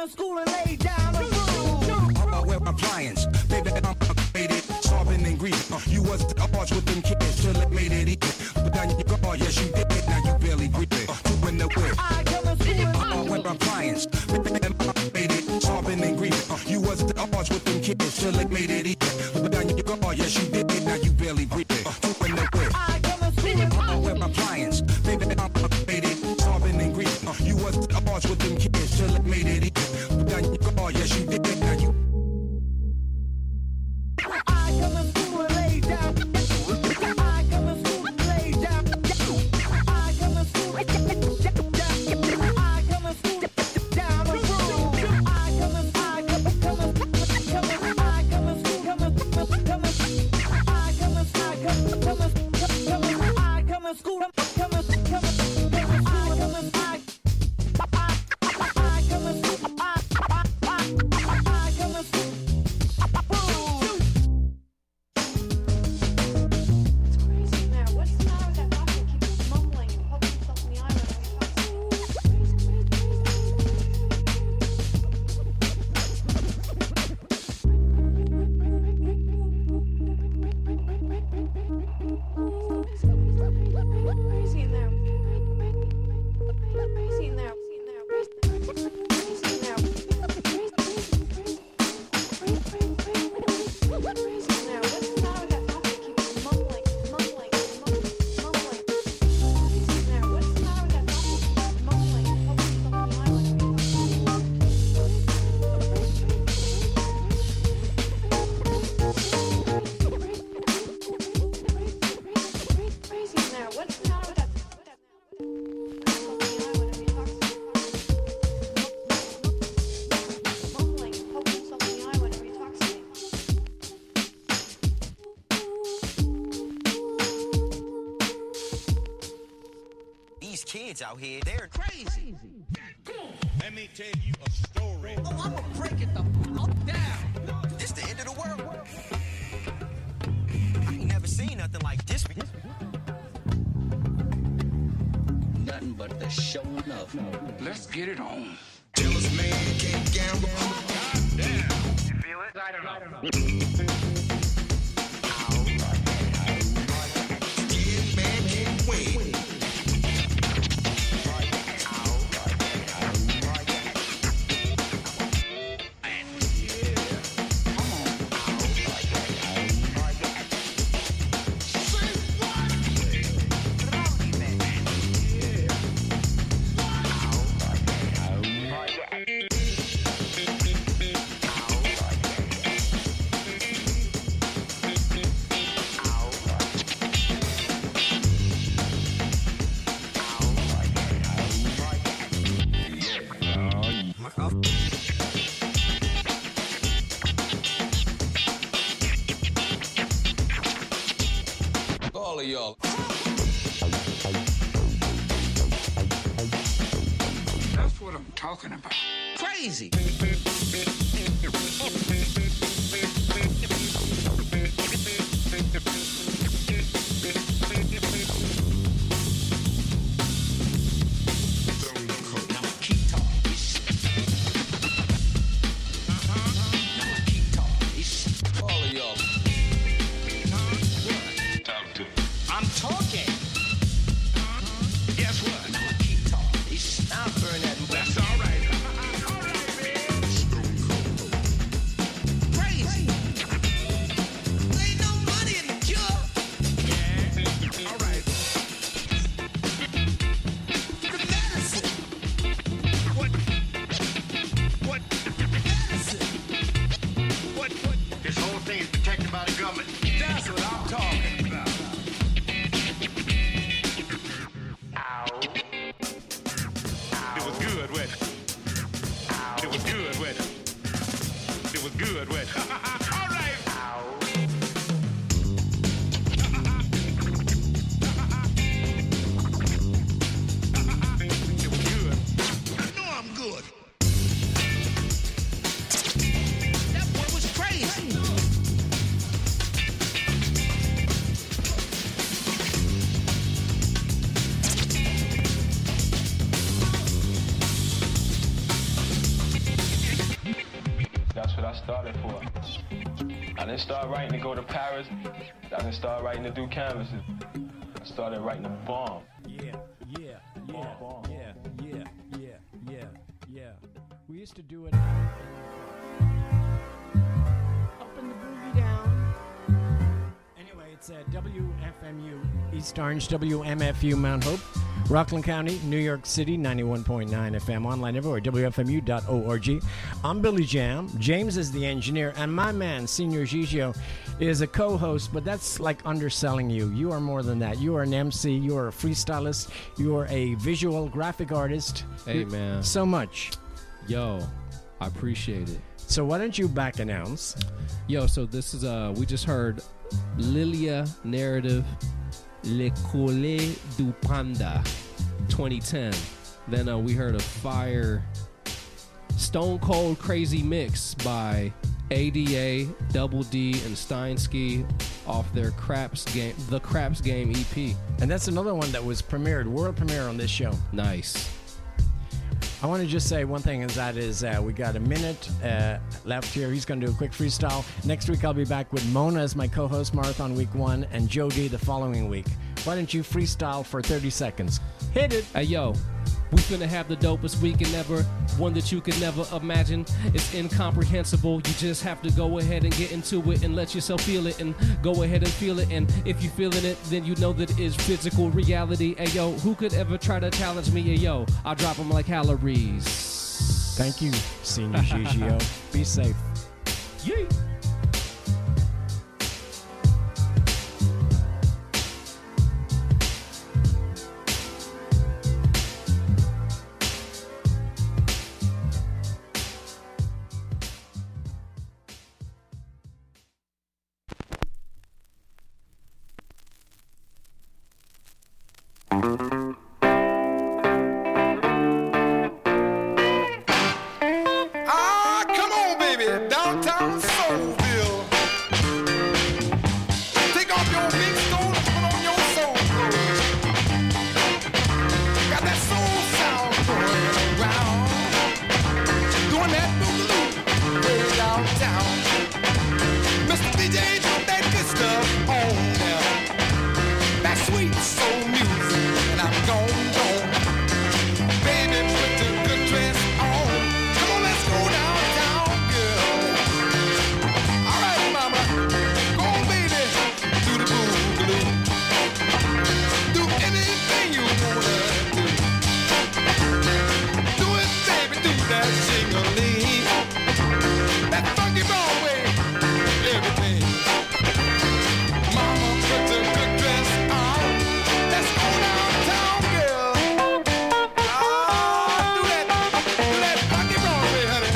to school and lay down the rule. I wear my appliance, baby, I'm faded, starving and grieving. You was the arch with them kids till it made it even. But now you go, yes you did, now you barely breathing. Doing the whip. I come to school and I wear my appliance, baby, I'm faded, starving and grieving. You was the arch with them kids till it made it even. But now you go, yes you did, now you barely breathing. Doing the whip. I come to school. I wear my appliance, baby, I'm faded, starving and grieving. You was the arch with them kids till it made it even. But now you go, yes you did, now you. I come to school and lay down. I come to school and lay down. I come to school and lay down. I come to school down the road. I come to school. I come to school. I come to school. I come to school. Kids out here, they're crazy. Let me tell you a story. Oh, I'ma break it the fuck down. This the end of the world. I ain't never seen nothing like this. Nothing but the showing up. Let's get it on. Jealous man can't gamble. God damn. You feel it? I don't know. Scared man can't win. All of y'all. That's what I'm talking about. Crazy. All of y'all. I'm talking. Guess what? I'll burn that. That's all right. All right, man. Crazy. Ain't no money in the cure. Yeah. All right. The medicine. What? What? Medicine. What? This whole thing is protected by the government. That's what I'm talking about. It was good. started for. I didn't start writing to go to Paris. I didn't start writing to do canvases. I started writing to bomb. Yeah. We used to do it up in the boogie down. Anyway, it's WFMU East Orange, WMFU Mount Hope, Rockland County, New York City, 91.9 FM, online everywhere, WFMU.org. I'm Billy Jam. James is the engineer, and my man, Senior Gigio, is a co-host, but that's like underselling you. You are more than that. You are an MC, you are a freestylist, you are a visual graphic artist. Hey, man. So much. Yo, I appreciate it. So why don't you back announce? Yo, so this is, we just heard Lilia Narrative, Le Collet du Panda, 2010. Then we heard a fire Stone Cold Crazy Mix by ADA, Double D, and Steinsky off their The Craps Game EP. And that's another one that was premiered, world premiere on this show. Nice. I want to just say one thing, and that is we got a minute left here. He's going to do a quick freestyle. Next week, I'll be back with Mona as my co-host, Marathon Week 1, and Joe D the following week. Why don't you freestyle for 30 seconds? Hit it. Hey, yo. We finna have the dopest weekend ever, one that you could never imagine. It's incomprehensible. You just have to go ahead and get into it and let yourself feel it and go ahead and feel it. And if you're feeling it, then you know that it is physical reality. Hey, yo, who could ever try to challenge me? Hey, yo, I'll drop them like calories. Thank you, Senior Gigio. Be safe. Yay. Ah, come on, baby, downtown Soulville. Take off your big stone and put on your soul clothes. Got that soul sound going around, doing that boogaloo way downtown. Mr. DJ, put that good stuff on there. That sweet soul music, and I'm gone. Baby, put the good dress on. Come on, let's go downtown, girl. All right, mama, go on, baby, do the boogaloo. Do anything you wanna do. Do it, baby, do that jingling. That funky Broadway, everything. Mama, put the good dress on. Let's go downtown, girl. Do that funky Broadway, honey.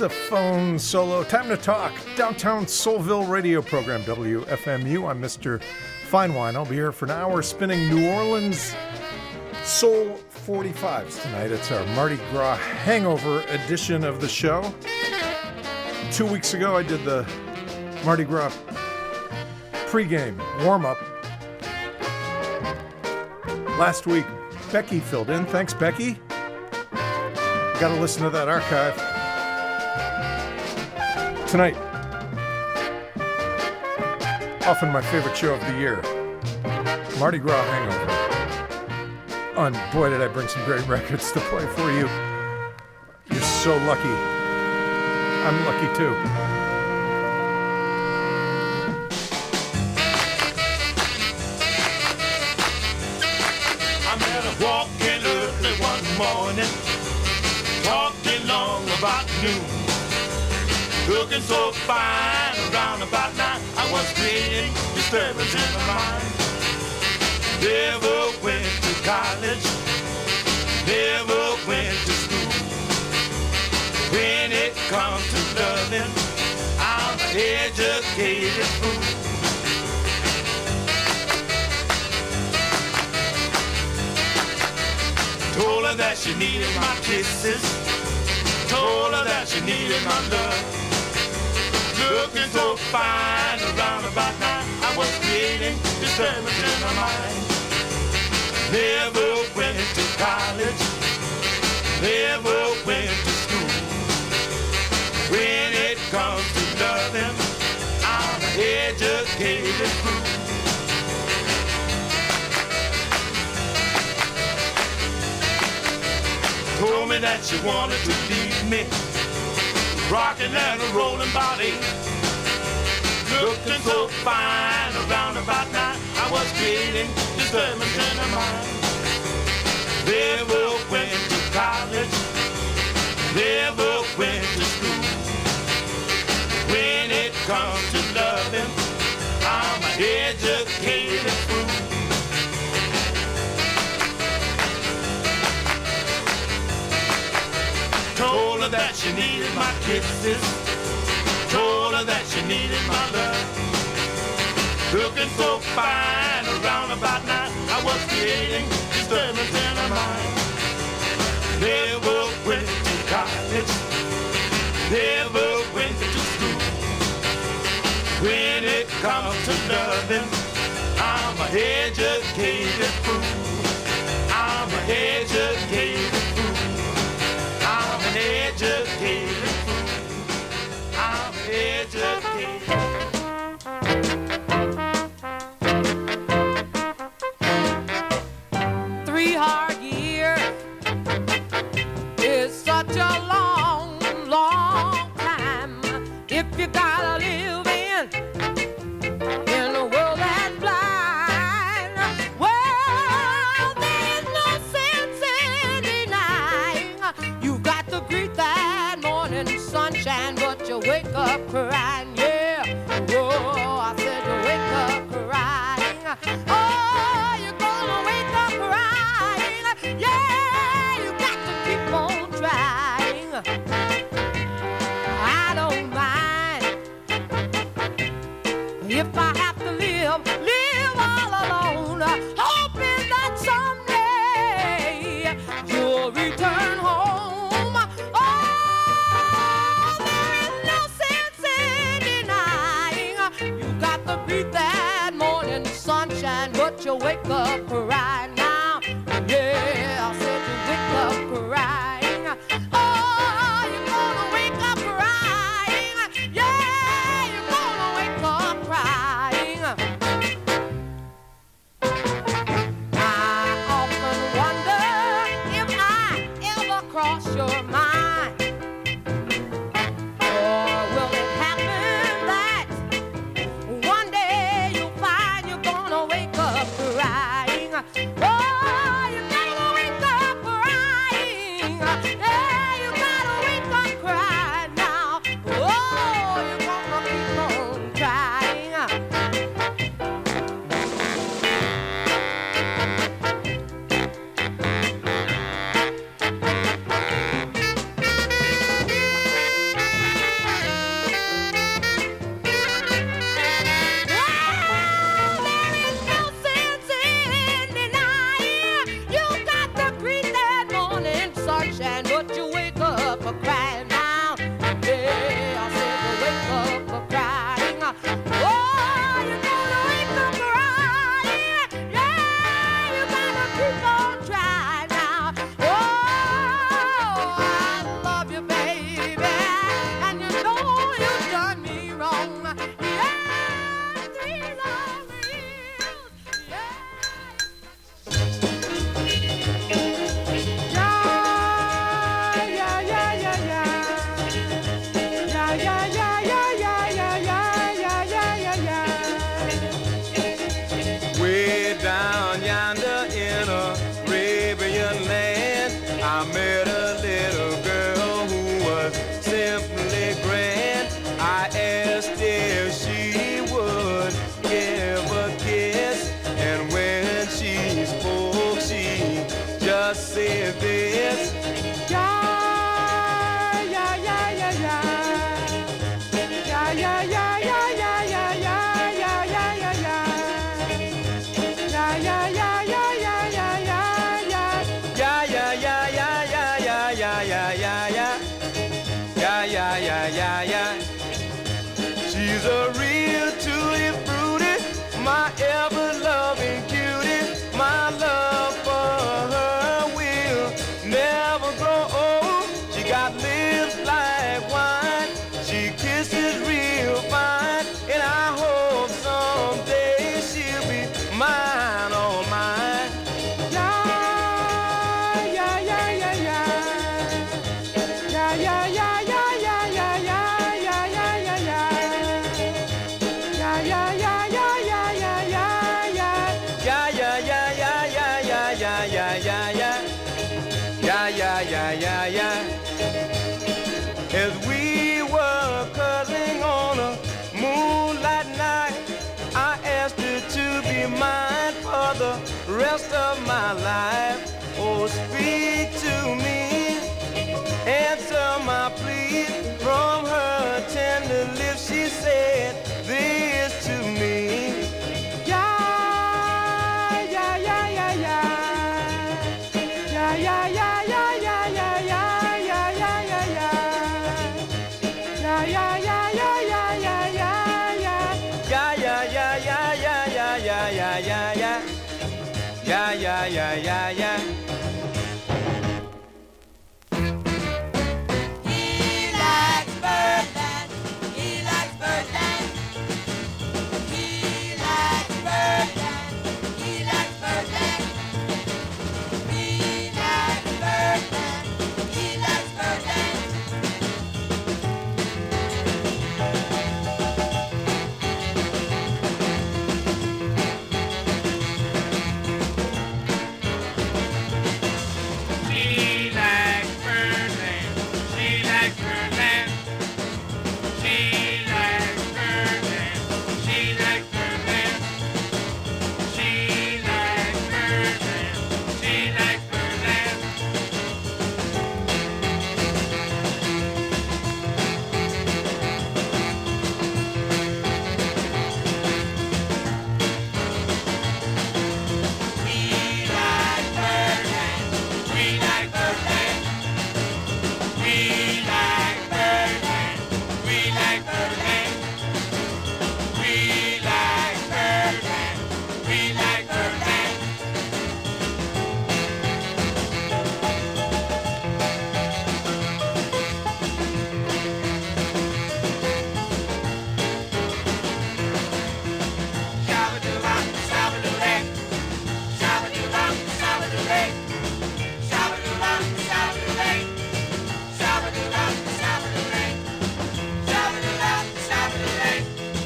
saxophone solo. Time to talk. Downtown Soulville radio program, WFMU. I'm Mr. Fine Wine. I'll be here for an hour spinning New Orleans Soul 45s tonight. It's our Mardi Gras hangover edition of the show. 2 weeks ago, I did the Mardi Gras pregame warm-up. Last week, Becky filled in. Thanks, Becky. Got to listen to that archive. Tonight, often my favorite show of the year, Mardi Gras Hangover. And boy, did I bring some great records to play for you. You're so lucky. I'm lucky too. I met her walking early one morning, talking long about noon. Looking so fine around about 9, I was creating disturbance in my mind. Never went to college, never went to school. When it comes to loving, I'm an educated fool. Told her that she needed my kisses, told her that she needed my love. Looking so fine around about 9, I was creating disturbance in my mind. Never went to college, never went to school. When it comes to loving, I'm an educated fool. Told me that she wanted to leave me, rocking and a rolling body. Looking so fine around about 9, I was creating disturbance in her mind. Never went to college, never went to school. When it comes to loving, I'm an educated fool. Told her that she needed my kisses, told her that she needed my love. Looking so fine around about 9, I was creating disturbance in her mind. Never went to college, never went to school. When it comes to loving, I'm an educated fool. I'm an educated fool. I'm an educated fool. I'm educated. 3 hard years is such a long, long time. If you gotta live in a world that's blind, well, there's no sense in denying. You've got to greet that morning sunshine, but you wake up crying, yeah. Oh, I said you wake up crying. Oh, you're gonna wake up crying. Yeah, you got to keep on trying. I don't mind if I have to live all alone, hoping that someday you'll return home. Oh, there is no sense in denying. You got to beat that morning sunshine, but you wake up crying now. Yeah, I said you wake up crying. Oh, you're gonna wake up crying. Yeah, you're gonna wake up crying. I often wonder if I ever cross your mind. Or will it happen that one day you'll find you're gonna wake up crying? Oh, you're gonna wake up crying. Yeah, you gotta wake up crying now. Oh, you're gonna keep on trying. mine, all mine. Yeah, yeah, yeah, yeah, yeah. Yeah, yeah, yeah, yeah, yeah, yeah, yeah, yeah, yeah, yeah, yeah. Yeah, yeah, yeah, yeah, yeah, yeah, yeah, yeah. Yeah, yeah, yeah, yeah, yeah, yeah, yeah, yeah, yeah, yeah. Yeah, yeah, yeah, yeah, yeah. As we were cuddling on a moonlight night, I asked her to be mine for the rest of my life. Oh, speak to me, answer my plea. From her tender lips she said this to me. Yeah, yeah, yeah, yeah, yeah. Yeah, yeah, yeah, yeah, yeah, yeah, yeah, yeah, yeah, yeah, yeah. Yeah, yeah, yeah, yeah, yeah, yeah, yeah, yeah. Yeah, yeah, yeah, yeah, yeah, yeah, yeah, yeah, yeah, yeah. Yeah, yeah, yeah, yeah, yeah. He likes Birdland. He likes Birdland. He likes Birdland. He likes Birdland. He likes Birdland. He likes Birdland. She likes Birdland. She likes Birdland. She likes Birdland. She likes Birdland. She likes Birdland. She likes Birdland. We like Birdland. We like Birdland. We like Birdland. We like Birdland. We like Birdland. We like Birdland. Shabba-doo-bop, shabba-doo-day. Shabba-doo-bop, shabba-doo-day. Shabba-doo-bop, shabba-doo-day. Shabba-doo-bop, shabba-doo-day. Shabba-doo-bop, shabba-doo-day.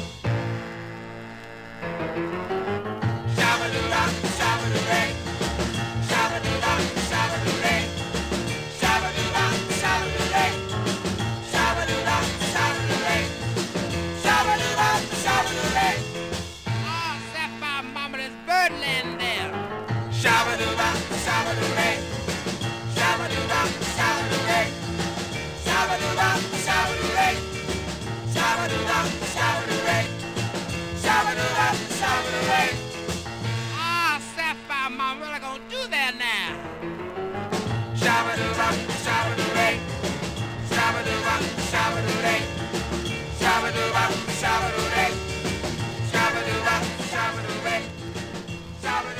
Shabba-doo-bop, shabba-doo-day. Shabba-doo-bop, shabba-doo-day. Shabba-doo-bop, shabba-doo-day. Shabba-doo-bop, shabba-doo-day. Shabba-doo-bop, shabba-doo-day. Oh, Sapphire Mama, there's Birdland there. Shabba-doo-bop, shabba-doo-day. Shabba-doo-bop, shabba-doo-day. Shabba-doo-bop, shabba-doo-day. Shabba-doo-bop, shabba-doo-day. Shabba-doo-bop, shabba-doo-day. Ah, Sapphire Mama, what am I gonna do there now? Shabba-doo-bop, shabba-doo-day. Shabba-doo-bop, shabba-doo-day. Shabba-doo-bop, shabba-doo-day. Shabba-doo-bop, shabba-doo-day. Shabba-doo-bop,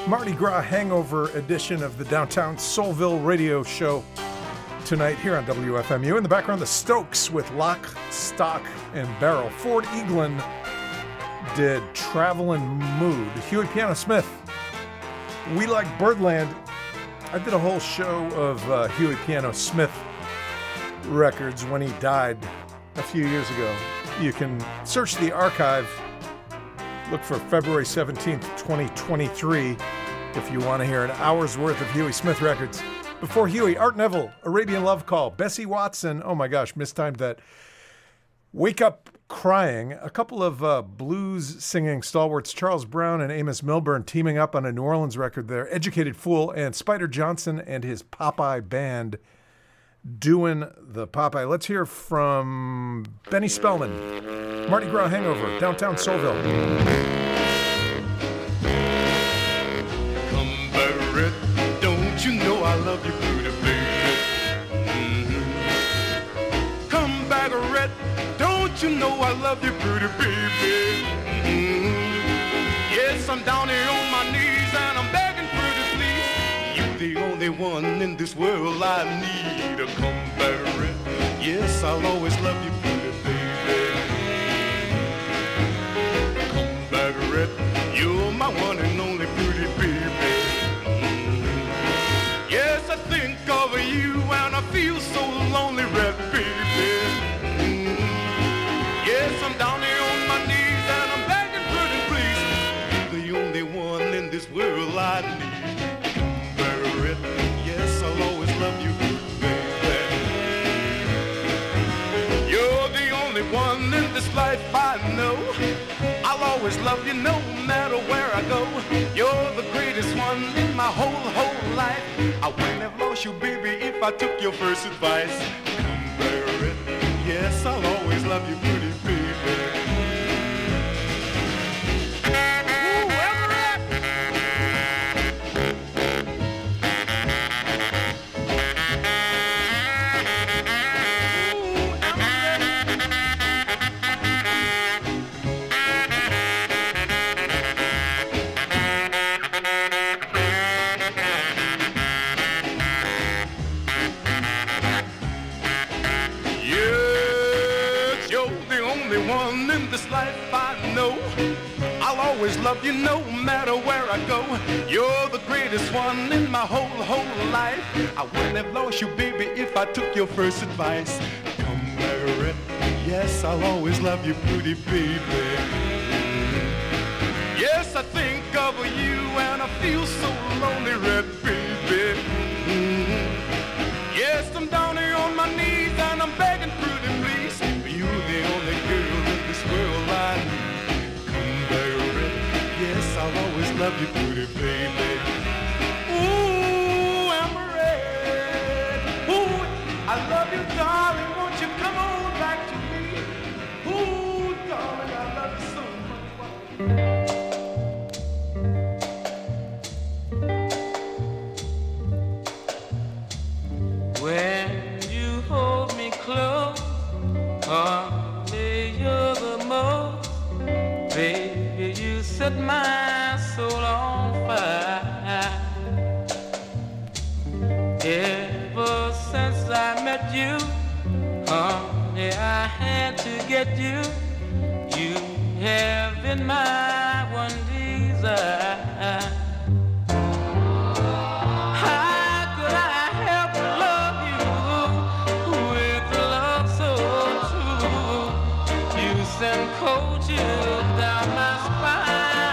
Mardi Gras hangover edition of the Downtown Soulville radio show tonight here on WFMU. In the background, the Stokes with Lock, Stock, and Barrel. Ford Eaglin did Travelin' Mood. Huey Piano Smith, We Like Birdland. I did a whole show of Huey Piano Smith records when he died a few years ago. You can search the archive, look for February 17th, 2023, if you want to hear an hour's worth of Huey Smith records. Before Huey, Art Neville, Arabian Love Call, Bessie Watson, oh my gosh, mistimed that. Wake Up Crying, a couple of blues singing stalwarts, Charles Brown and Amos Milburn, teaming up on a New Orleans record there. Educated Fool and Spider Johnson and his Popeye band doing the Popeye. Let's hear from Benny Spellman, Mardi Gras Hangover, Downtown Soulville. Come back, Red, don't you know I love you, pretty baby? Come back, Red, don't you know I love you, pretty baby? Yes, I'm down here on my knees and I'm begging, pretty please. You're the only one in this world I need. Come back, Red, yes, I'll always love you, pretty baby. Come back, Red, you're my one and only pretty baby. Yes, I think of you and I feel so lonely, Red baby. Yes, I'm down here on my knees and I'm begging, pretty please. You're the only one in this world I need. Come back, Red, yes, I'll always love you, baby. You're the only one in this life I know. I'll always love you no matter where I go. You're the greatest one in my whole life. I wouldn't have lost you, baby, if I took your first advice. Come back, Red, yes, I'll always love you, pretty baby. Always love you no matter where I go. You're the greatest one in my whole life. I wouldn't have lost you, baby, if I took your first advice. Come back, Red, yes, I'll always love you, pretty baby. Yes, I think of you and I feel so lonely, Red baby. Yes, I'm down here on my knees and I'm begging, pretty please. You're the only girl in this world I need. I'll always love you, pretty baby. Ooh, I'm red. Ooh, I love you, darling. Won't you come on back to me? Ooh, darling, I love you so much. When you hold me close, honey, you're the most. Baby, you set my soul on fire. Ever since I met you, honey, I had to get you. You have been my one desire. How could I help but love you with love so true? You send cold chills down my spine.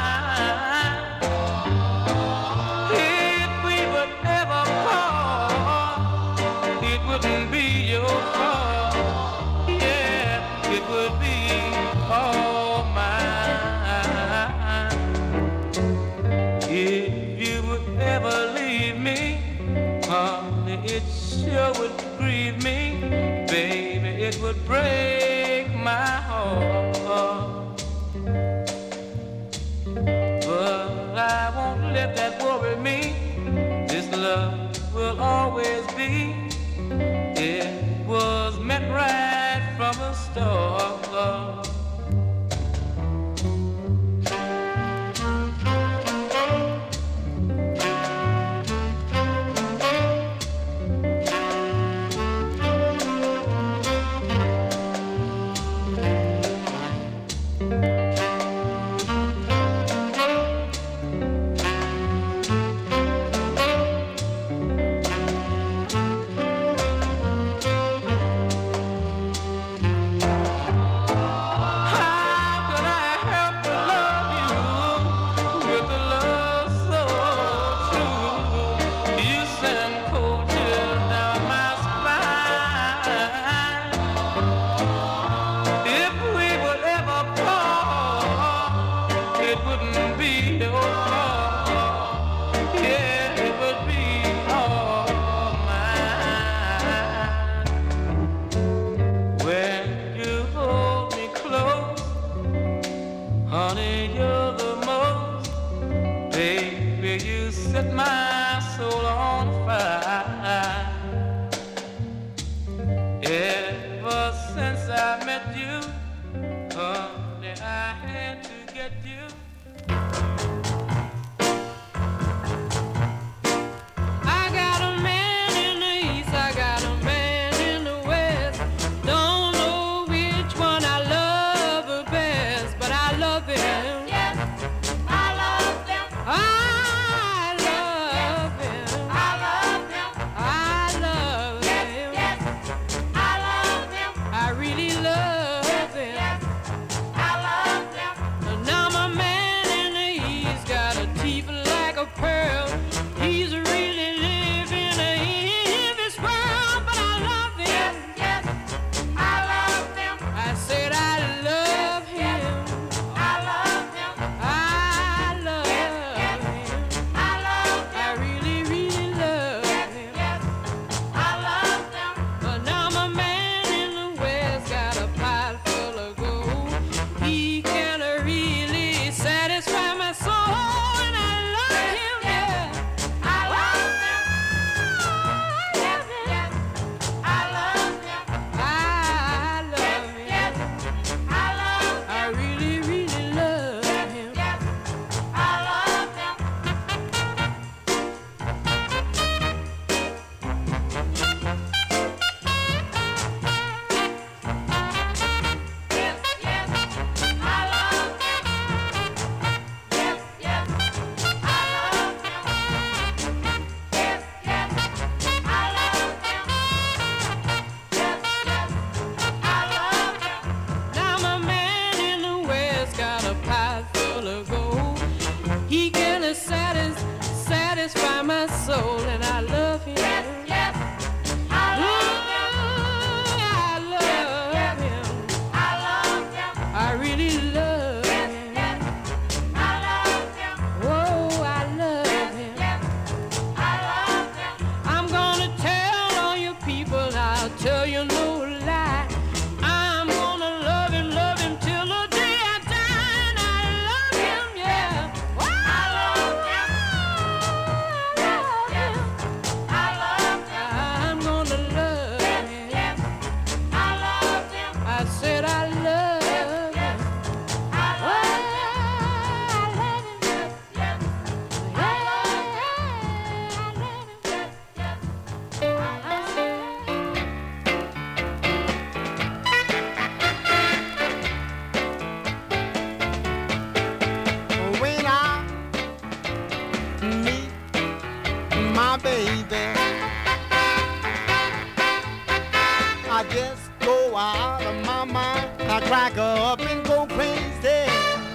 If we would ever part, it wouldn't be your fault. Yeah, it would be all mine. If you would ever leave me, honey, it sure would grieve me. Baby, it would break my heart. But I won't let that worry me. This love will always be. It was meant right from the start. way you set my soul on fire. Ever since I met you, honey, I had to get you. I got a man in the east, I got a man in the west. Don't know which one I love the best, but I love him. Yes, I love him. I love him. I love him. I love him. Yes, I love him. I really love him. Yes, I love him. Now my man in the east got a teeth like a pearl. He's really living in this world, but I love him. Yes, I love him. I said I love him. I love him. I love him. I love him. I really, really love him. Yes, I love him. But now my man in the west got a pot full of gold. He can really satisfy my soul, and I love him. Yeah, I love him. Yes, yes, I love him. I love him. Yes, I love him. I really, really love him. Yes, I love him. Yes, yes, I love him. Yes, yes, I love him. Yes, yes, I love him. Yes, yes, I love him. Now my man in the west got a pot full of gold. He can satisfy my soul, and I love him. Yes, yes, I love him. I love him. I love him. I really love him. Yes, I love him. Oh, I love him. Yes, I love him. I'm gonna tell all you people, I'll tell you no lie. I'm gonna love him till the day I die, and I love him, yeah. I love him. Yes, yes, I love him. I'm gonna love him. Yes, I love him. I said I love him. I love him. I love him. Yes, yes, I love him. Yes, yes, I love him. When I meet my baby, I just go out of my mind. I crack her up and go crazy.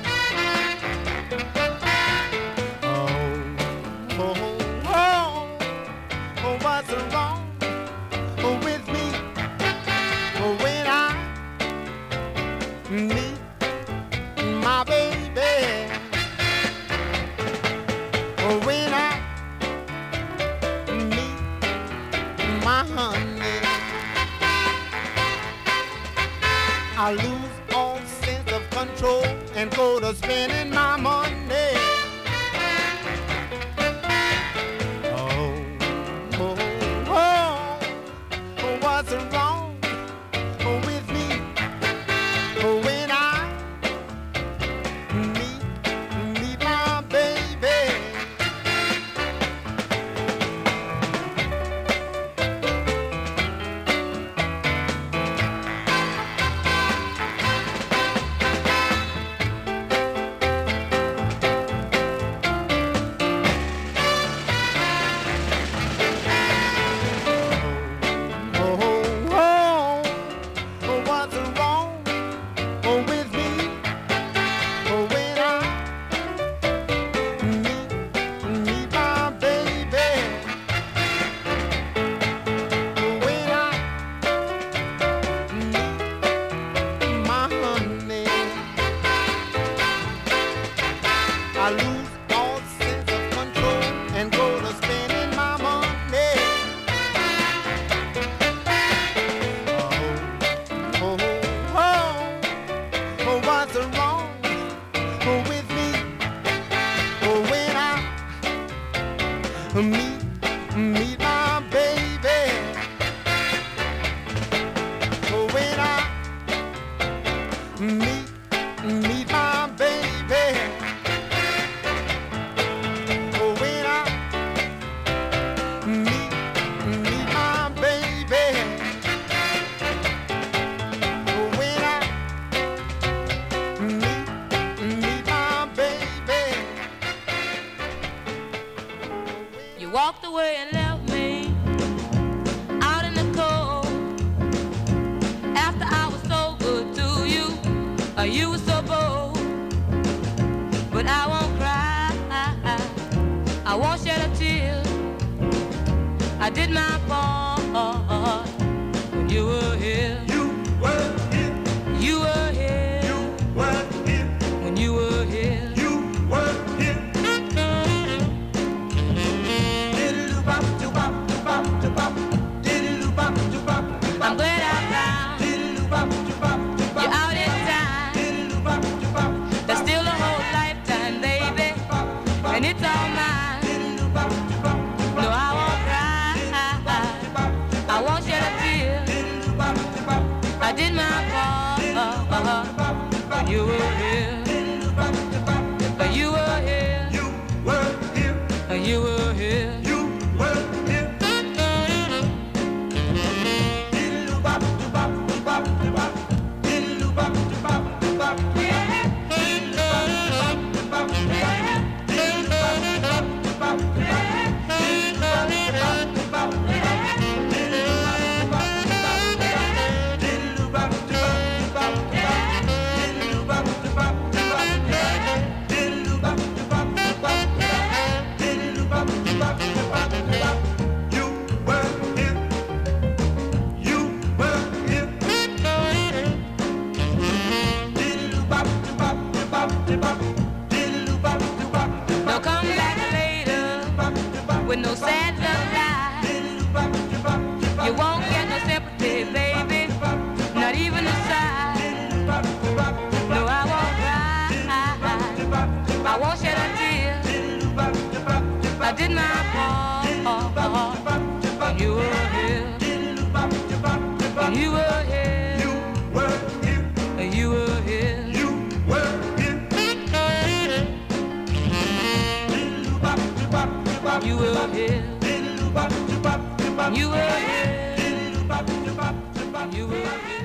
Oh, what's wrong with me when I meet my baby? When I meet my honey, I lose all sense of control and go to spending my money. What's wrong with me when I meet my baby? meet my baby. When I meet my baby. When I meet my baby. When I meet my baby. You walked away and left me out in the cold. After I was so good to you, you were so bold. But I won't cry, I won't shed a tear. I did my part when you were here. You were here. You were here. You were here. When you were here. You were here. I'm glad I found you're out in time. There's still a whole lifetime, baby, and it's all mine. No, I won't cry, I won't shed a tear. I did my part when you were here. You were here. You were here. You were here. Now come back later with no sad love lie. You won't get no sympathy, baby, not even a sigh. No, I won't cry, I won't shed a tear. I did my part when you were here. When you were here. You were here. You were here. You were here. You were here.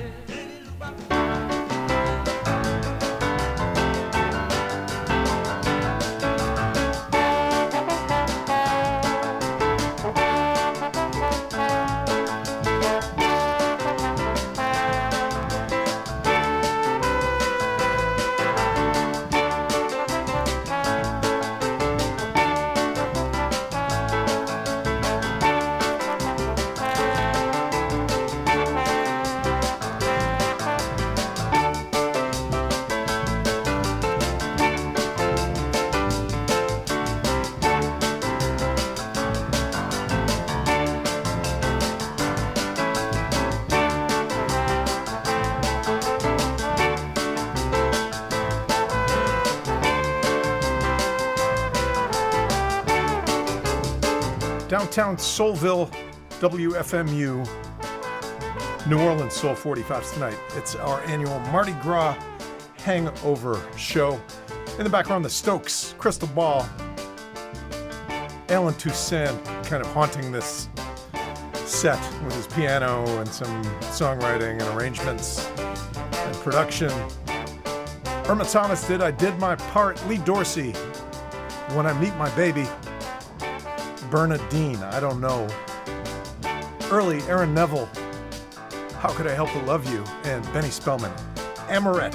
Downtown Soulville, WFMU, New Orleans Soul 45 tonight. It's our annual Mardi Gras Hangover show. In the background, the Stokes, Crystal Ball, Alan Toussaint kind of haunting this set with his piano and some songwriting and arrangements and production. Irma Thomas did I Did My Part. Lee Dorsey, When I Meet My Baby. Bernadine, I Don't Know. Early, Aaron Neville, How Could I Help But Love You? And Benny Spellman, Amoret.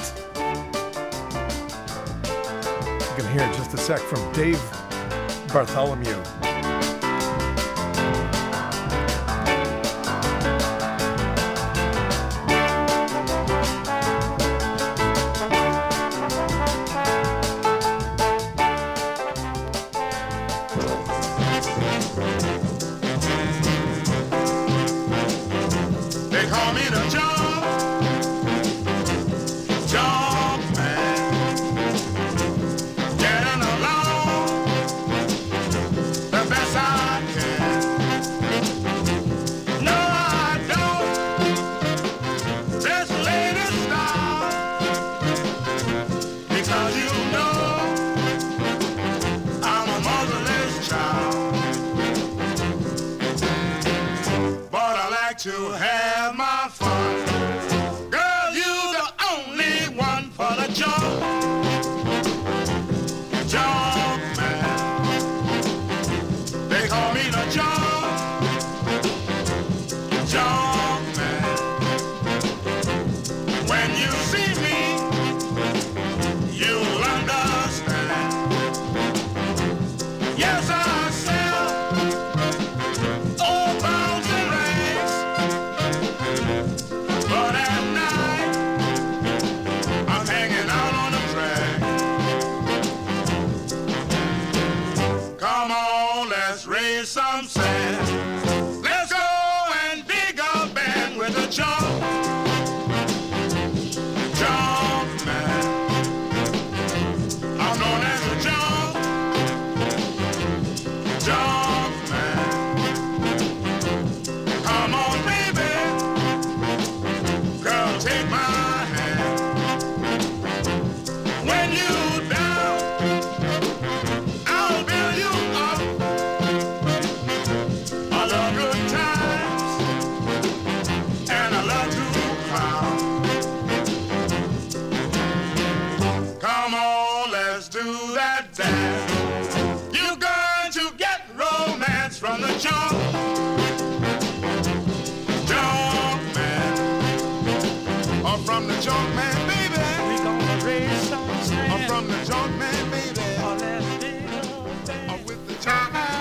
You're going to hear in just a sec from Dave Bartholomew. They call me the jump man. Getting along, that's to have my fun. Girl, you the only one for the jump. Jump man. They call me the jump. Jump man. When you see me, you'll understand. Yes, I sell old bones and rags, but at night I'm hanging out on the track. Come on, let's raise some sand. Let's go and dig a band with a jump. Jump man. I'm known as a jump. Jump man. Come on, baby. Girl, take my hand. When you down, I'll build you up. I love good times, and I love to clown. Come on, let's do that dance. You're going to get romance from the jump. Jump man. Or from the jump man, baby. We gonna raise some sand. Or from the jump man, baby. Or let's dig a band. Or with the jump man.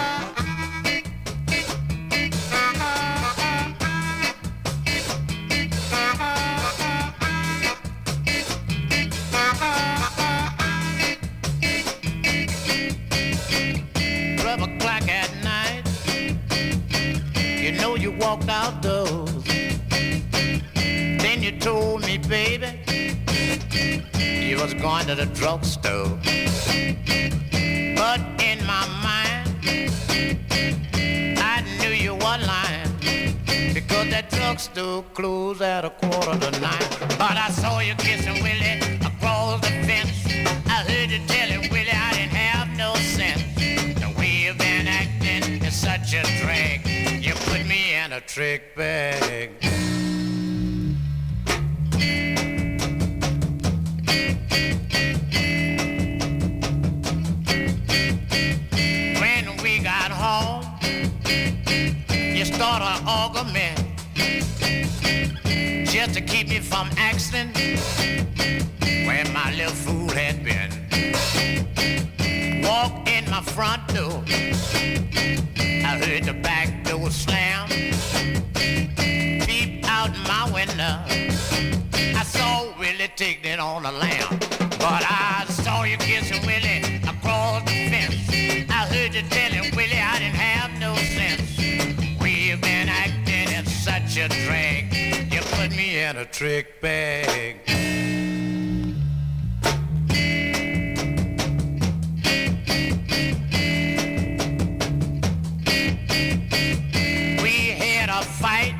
Walked outdoors. Then you told me, baby, you was going to the drugstore. But in my mind, I knew you were lying, because that drugstore closed at 8:45. But I saw you kissing Willie across the fence. I heard you telling Willie I didn't have no sense. The way you've been acting is such a drag. You put me in a trick bag. When we got home, you started an argument just to keep me from asking where my little fool had been. Walk in my front door, I heard the back door slam. Peep out my window, I saw Willie taking it on a lamb. But I saw you kissing Willie across the fence. I heard you telling Willie I didn't have no sense. We've been acting in such a drag. You put me in a trick bag. Fight,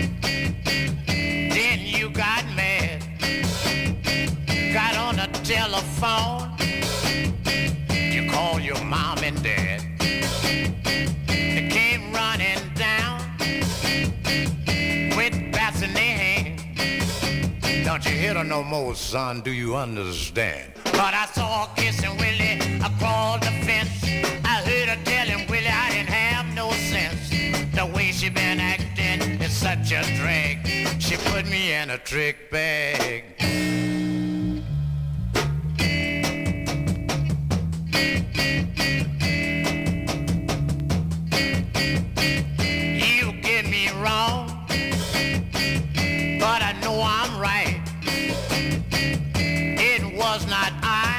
then you got mad, got on the telephone, you called your mom and dad. They came running down with bats in their hand. Don't you hear her no more, son, do you understand? But I saw her kissing Willie across the fence. I heard her telling Willie I didn't have no sense. The way she been acting is such a drag. She put me in a trick bag. You get me wrong, but I know I'm right. It was not I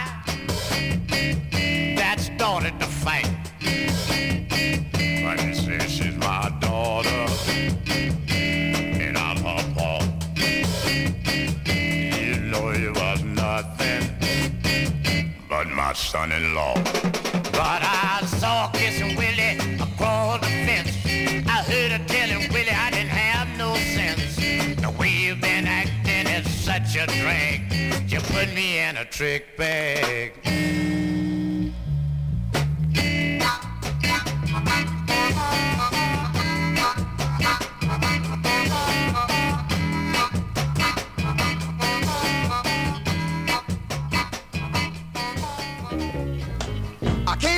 that started the fight. But you say she's my daughter, and I'm her paw. You know it was nothing but my son-in-law. But I saw her kissing Willie across the fence. I heard her telling Willie I didn't have no sense. The way you've been acting is such a drag. You put me in a trick bag.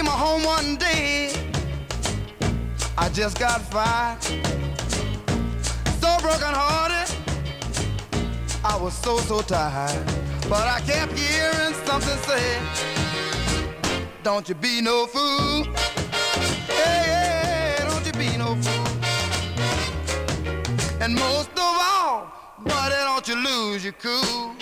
came home one day, I just got fired. So broken hearted, I was so tired. But I kept hearing something say, don't you be no fool. Hey, don't you be no fool. And most of all, buddy, don't you lose your cool.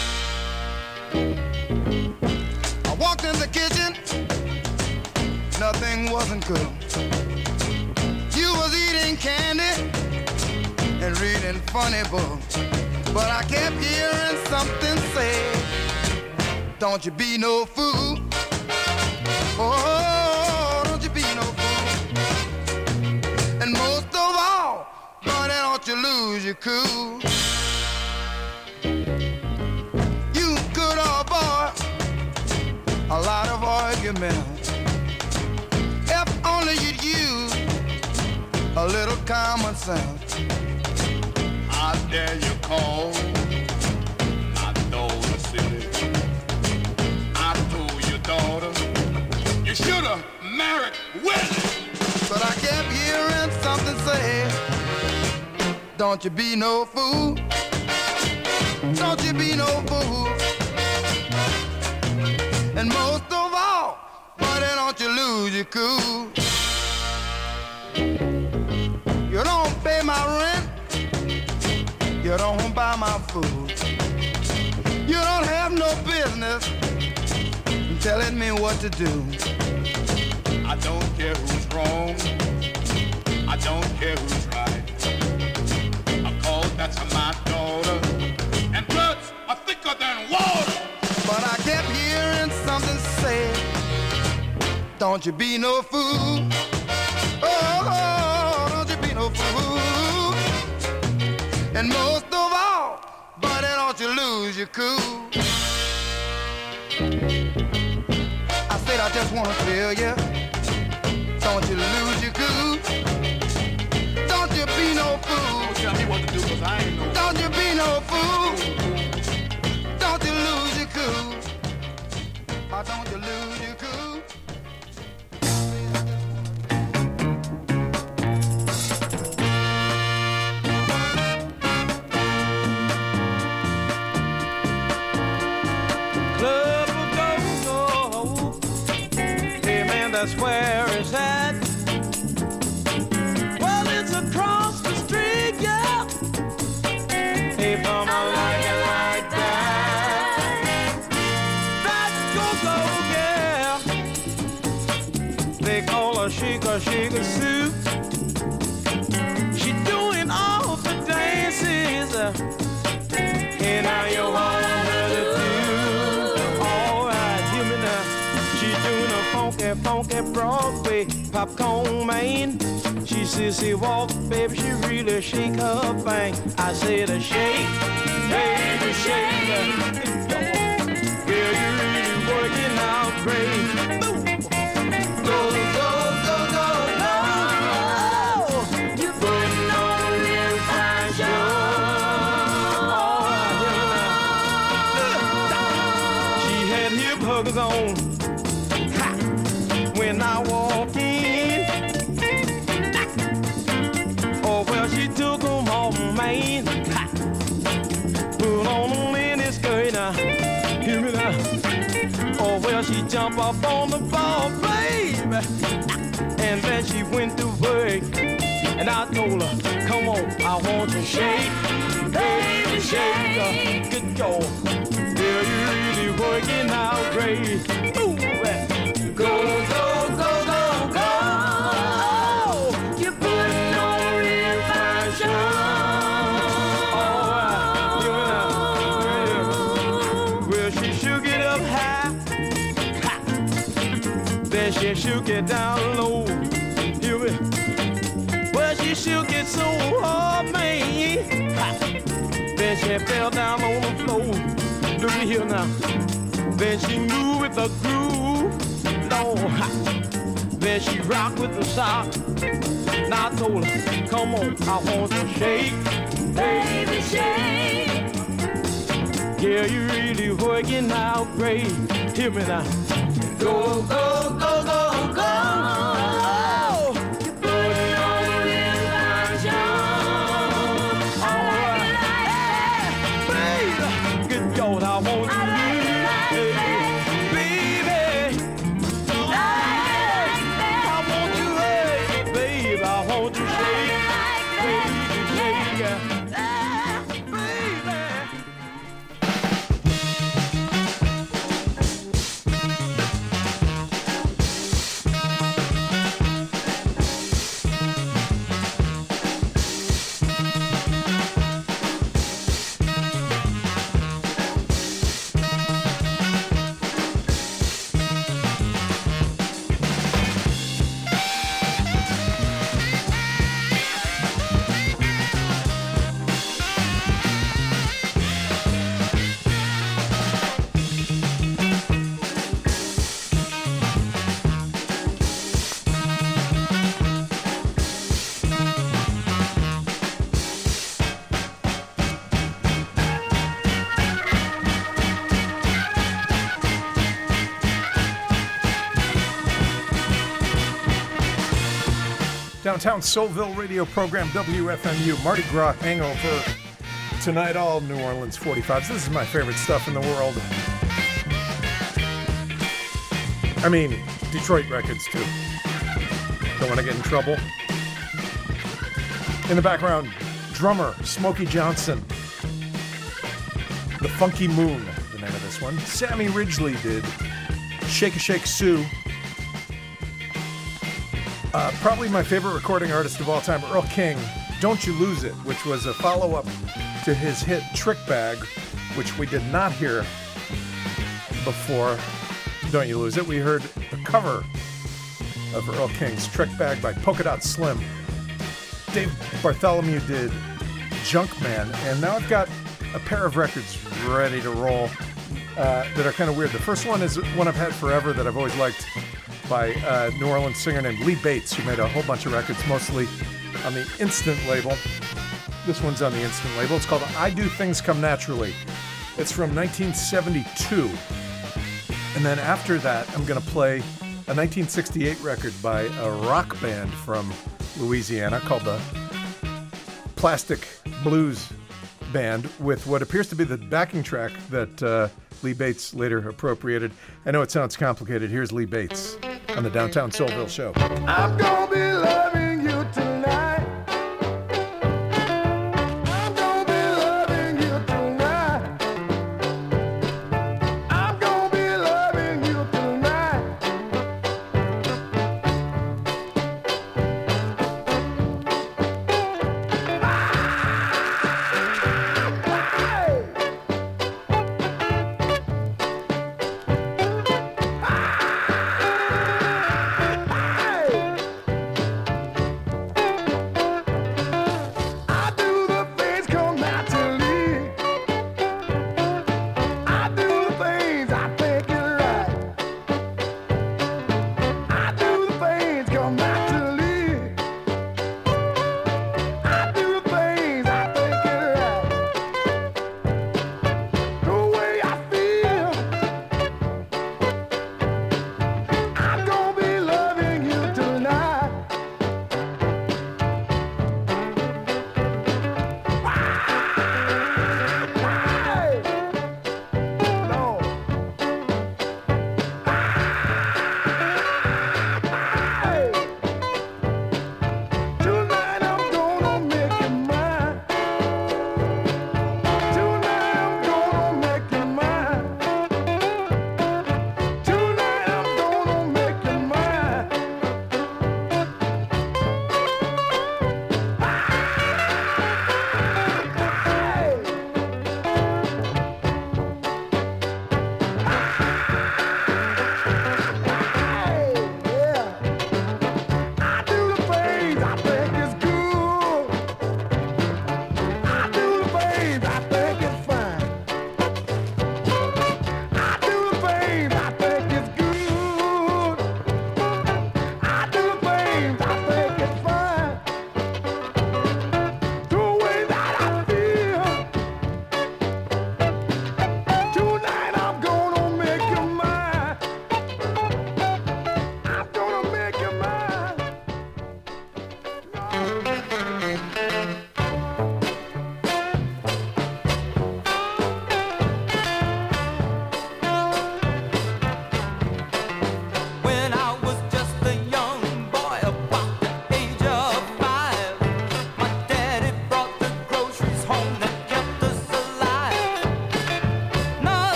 I walked in the kitchen, nothing wasn't good. You was eating candy and reading funny books. But I kept hearing something say, don't you be no fool. Oh, don't you be no fool. And most of all, buddy, don't you lose your cool. You could avoid a lot of arguments if only you'd use a little common sense. I dare you call, I know the city. I told your daughter, you should have married Willie. But I kept hearing something say, don't you be no fool. Don't you be no fool. And most of all, buddy, don't you lose your cool. You don't pay my rent. You don't buy my food. You don't have no business telling me what to do. I don't care who's wrong, I don't care who's right. Cause that's my daughter, and bloods are thicker than water. But I kept hearing something say, don't you be no fool. Oh, don't you be no fool. And most of all, buddy, don't you lose your cool. I said I just wanna tell you, don't you lose your cool. Don't you be no fool. Don't tell me what to do, cause I ain't no. Don't you be no fool. Don't you lose your cool. Oh, don't you lose your cool. Club will go. Hey man, that's where it's at. Well, it's across the street, yeah. Hey, from a like it like that. That's go-go, yeah. They call her Shika Sue. She doing all the dances. And now you want her to do. Alright, hear me now. She doing a funky Broadway popcorn man. She says she walk, baby, she really shake her thing. I said a shake, baby, shake. Girl, you really working out great. Boom. Go, go, go, go, go. You putting on a real fine show. Huggers on ha. When I walk in. Oh, well, she took them off, man. Ha. Put on a mini skirt now. Hear me now. Oh, well, she jumped up on the ball, baby. And then she went to work. And I told her, come on, I want to shake. Baby, shake. Good job. Girl, you really working out great. Ooh, go, go, go, go, go. You're putting on a real fine show. Alright, well, she shook it up high. Ha. Then she shook it down low. Hear me? Well, she shook it so hard, man. Ha. Then she fell down on the floor. Look at here now. Then she moved with the groove. Lord, ha. Then she rocked with the sock. Now I told her, come on, I want to shake. Baby, shake. Yeah, you really working out great. Hear me now. Go, go, go, go. Downtown Soulville radio program, WFMU, Mardi Gras Hangover. Tonight, all New Orleans 45s. This is my favorite stuff in the world. I mean, Detroit records, too. Don't want to get in trouble. In the background, drummer Smokey Johnson. The Funky Moon, the name of this one. Sammy Ridgely did Shake a Shake Sue. Probably my favorite recording artist of all time, Earl King, Don't You Lose It, which was a follow-up to his hit Trick Bag, which we did not hear before Don't You Lose It. We heard a cover of Earl King's Trick Bag by Polka Dot Slim. Dave Bartholomew did Junkman, and now I've got a pair of records ready to roll that are kind of weird. The first one is one I've had forever that I've always liked, by a New Orleans singer named Lee Bates, who made a whole bunch of records, mostly on the Instant label. This one's on the Instant label. It's called I Do Things Come Naturally. It's from 1972. And then after that, I'm going to play a 1968 record by a rock band from Louisiana called the Plastic Blues Band, with what appears to be the backing track that Lee Bates later appropriated. I know it sounds complicated. Here's Lee Bates on the Downtown Soulville Show. I'm gonna be loving you tonight. I'm gonna be loving you tonight. I'm gonna be loving you tonight.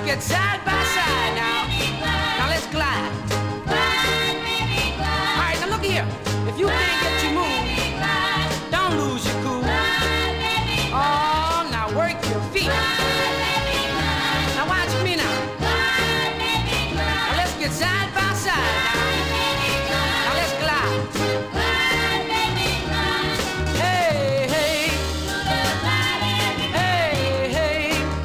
get side by side now. Now let's glide. All right, now look here. If you can't get your move, don't lose your cool. Oh, now work your feet. Now watch me now. Now let's get side by side now. Now let's glide. Hey, hey. Hey, hey.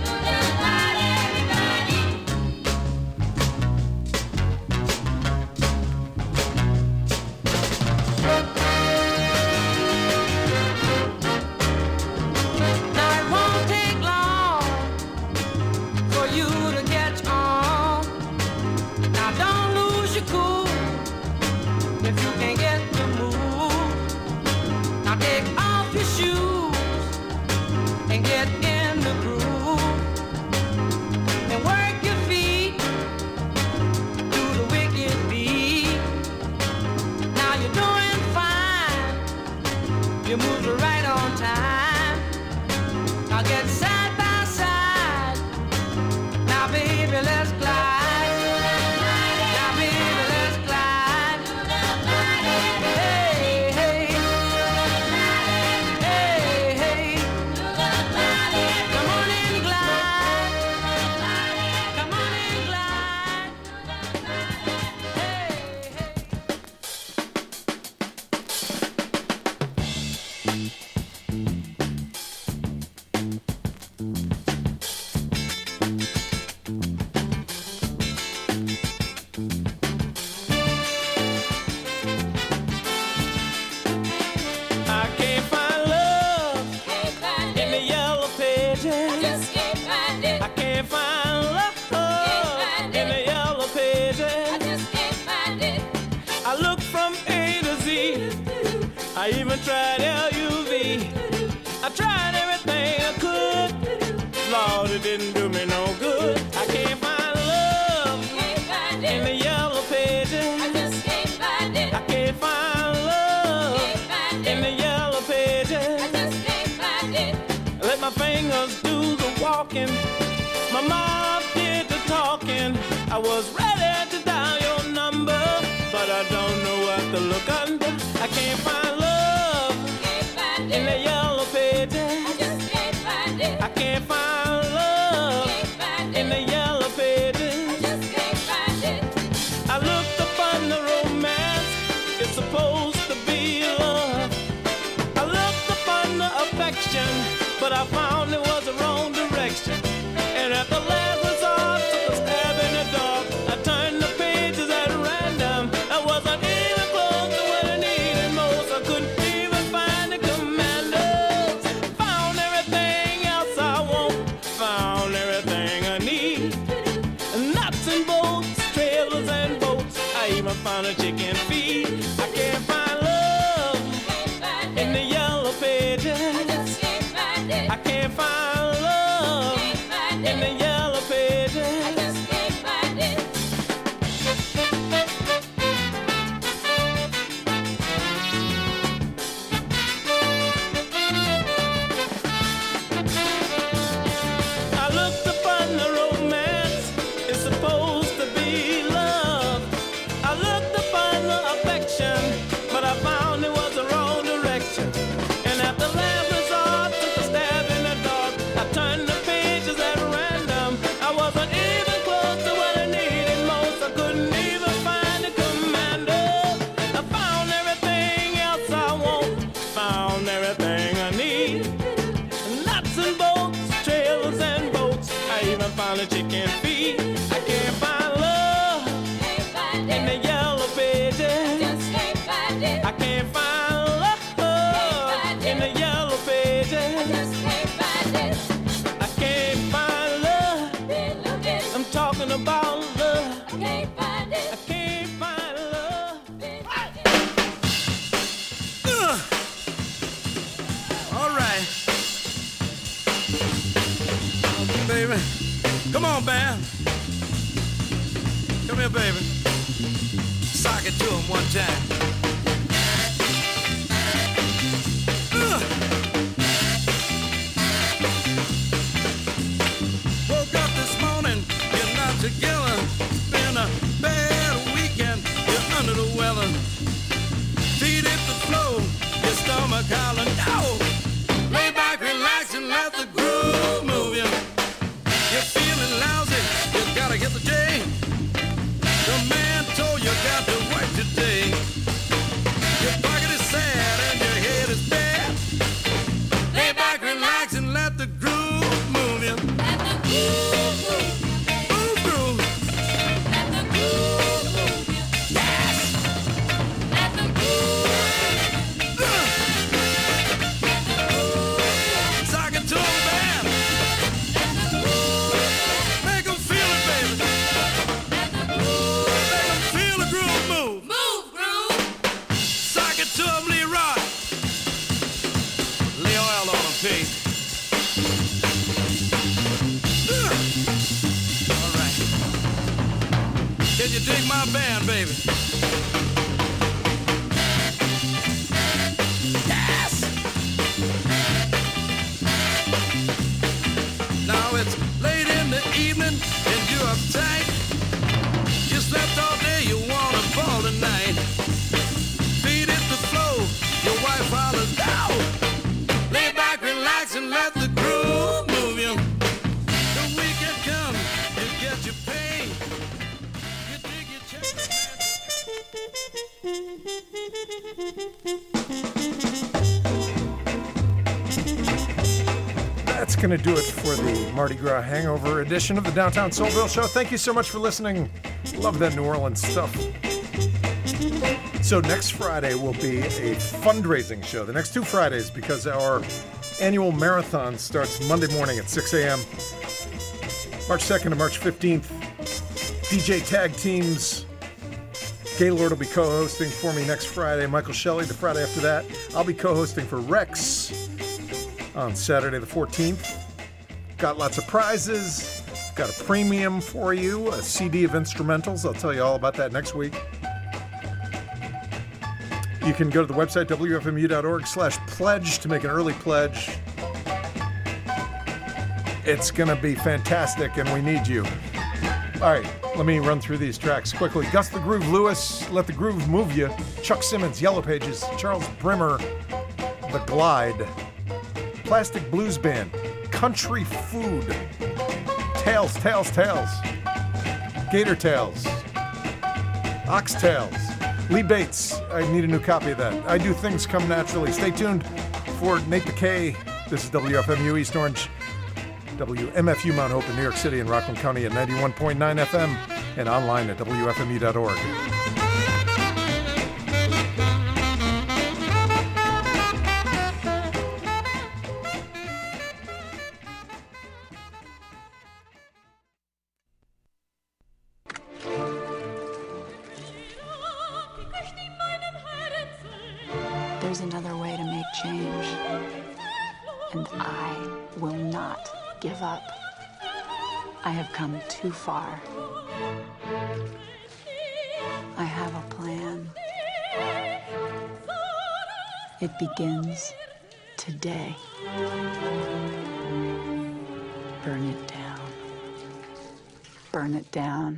Now it won't take long for you to catch on. Now don't lose your cool if you can't get the move. Now take off your shoes and get in the groove and work your feet to the wicked beat. Now you're doing fine. Your moves are right on time. Now get side by side. Now baby, let's glide. Now baby, let's glide. Hey, hey. Hey, hey. Come on and glide. Come on and glide. Hey, hey. I can't find love in the yellow pages. I can't find love in the yellow pages. I look from A to Z. I even tried LUV. I tried everything I could. Lord, it didn't do me no good. I can't find love in the yellow pages. I can't find love in the yellow pages. Let my fingers do the walking. My mouth did the talking. I was ready to dial your number, but I don't know what to look under. I can't find love in the yellow pages. I can't find love in the yellow pages. I looked upon the romance. It's supposed to be love. I looked upon the affection, but I found it was the wrong direction. And at the last resort, took a stab in the dark. I turned the pages at random. I wasn't even close to what I needed most. I couldn't even find the commandos. Found everything else I want. Found everything I need. Nuts and bolts, trailers and boats. I even found a chicken feed. I can't find love in the yellow pages. I can't find love in the yellow pages. I looked upon the romance. It's supposed to be love. I looked upon the affection, but I found it was the wrong direction. And at the last resort, took a stab in the dark. I turned the pages at random. I wasn't even close to what I needed most. I couldn't even find the commando. I found everything else I want. Found everything I need. Nuts and bolts, trailers and boats. I even found a chicken feed. I can't find love in the yellow pages. I can't find love in the yellow pages. I can't find love. I'm talking about love. I can't find love. All right. Baby. Come on, man. Come here, baby. Sock it to him one time. Woke up this morning, together. It's been a bad weekend. You're under the weather. Feet hit the floor. Your stomach howling. No! Lay back, relax, and let the groove move you. You're feeling lousy. You gotta get the J. The man told you got to work today. Your pocket is sad and your head is bad. Lay back, relax, and let the groove move you. Let the groove move you. Move groove. Let the groove move you. Yes. Let the groove. Sock it to 'em, man. Let the groove. Make 'em feel it, baby. Let the groove. Make 'em feel the groove move. Move, groove. Sock it to 'em, Leroy. Lay oil on 'em, Pete. All right. Can you dig my band, baby? Yes. Now it's late in the evening and you're uptight. You slept all day, you wanna ball tonight. Feet hit the floor, your wife hollers out. Lay back, relax, and let the groove move you. The weekend comes, you get your pay. You dig your check. That's going to do it for the Mardi Gras Hangover edition of the Downtown Soulville Show. Thank you so much for listening. Love that New Orleans stuff. So next Friday will be a fundraising show. The next 2 Fridays, because our annual marathon starts Monday morning at 6 a.m. March 2nd to March 15th. DJ tag teams. Gaylord will be co-hosting for me next Friday. Michael Shelley the Friday after that. I'll be co-hosting for Rex on Saturday the 14th. Got lots of prizes. Got a premium for you, a CD of instrumentals. I'll tell you all about that next week. You can go to the website, wfmu.org/pledge, to make an early pledge. It's going to be fantastic, and we need you. All right, let me run through these tracks quickly. Gus the Groove Lewis, Let the Groove Move You. Chuck Simmons, Yellow Pages. Charles Brimmer, The Glide. Plastic Blues Band, Country Food. Tails, Tails, Tails. Gator Tails. Oxtails. Lee Bates, I need a new copy of that. I Do Things Come Naturally. Stay tuned for Nate the K. This is WFMU East Orange, WMFU Mount Hope in New York City and Rockland County at 91.9 FM and online at WFMU.org. There's another way to make change, and I will not give up. I have come too far. I have a plan. It begins today. Burn it down. Burn it down.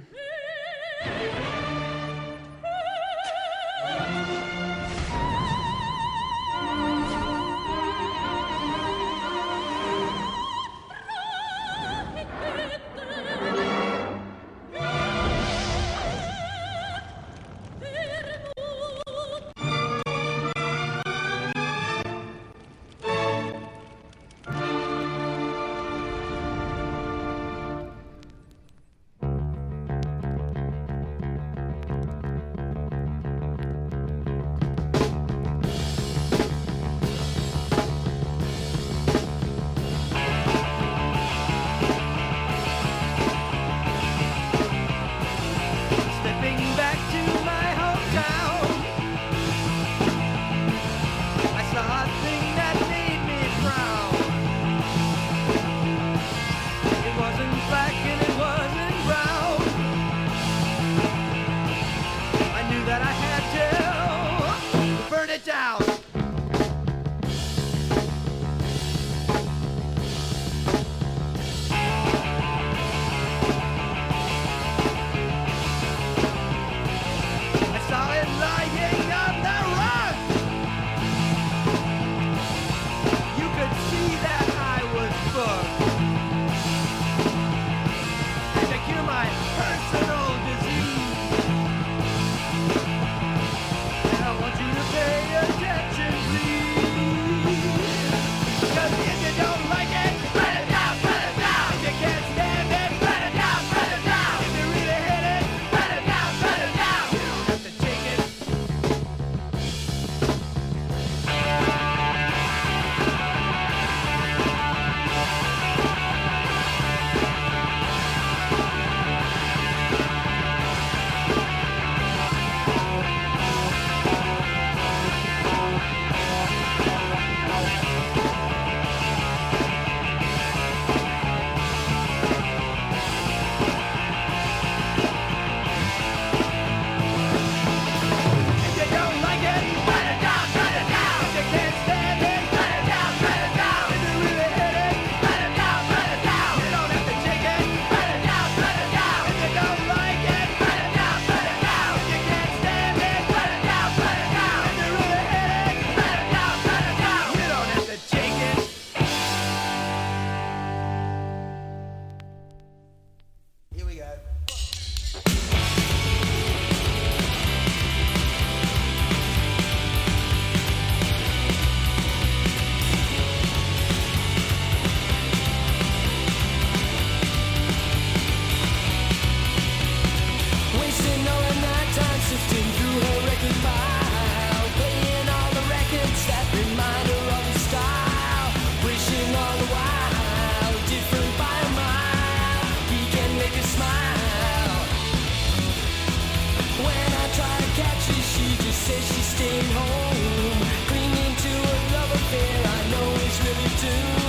coming home, clinging to a love affair I know it's really true.